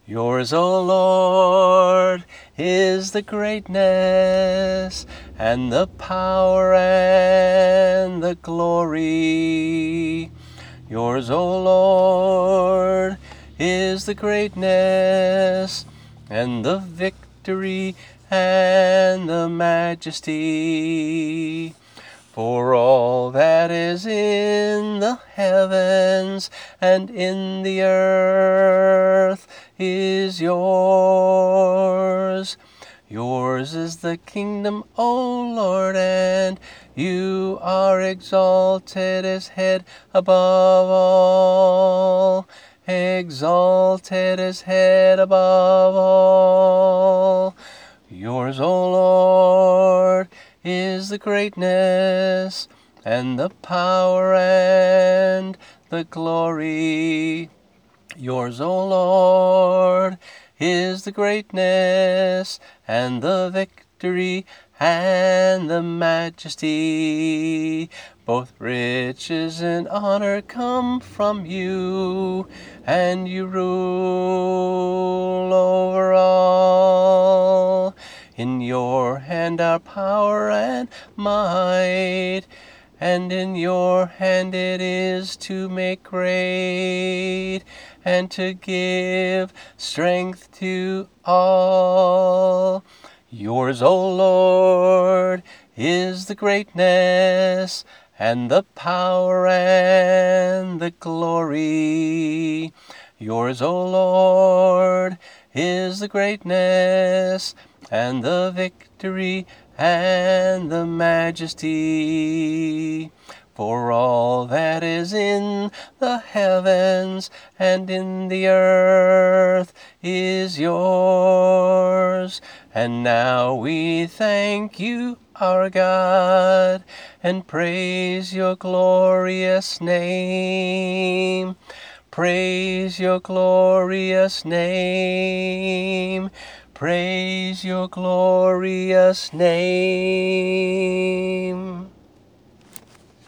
Yours, O Lord, is the greatness, and the power, and the glory. Yours, O Lord, is the greatness, and the victory, and the majesty. For all that is in the heavens and in the earth is yours. Yours is the kingdom, O Lord, and you are exalted as head above all. Exalted as head above all. Yours, O Lord, is the greatness, and the power, and the glory. Yours, O Lord, is the greatness, and the victory, and the majesty. Both riches and honor come from you, and you rule over all. In your hand are power and might, and in your hand it is to make great, and to give strength to all. Yours, O Lord, is the greatness, and the power, and the glory. Yours, O Lord, is the greatness, and the victory, and the majesty. For all that is in the heavens and in the earth is yours. And now we thank you, our God, and praise your glorious name. Praise your glorious name. Praise your glorious name.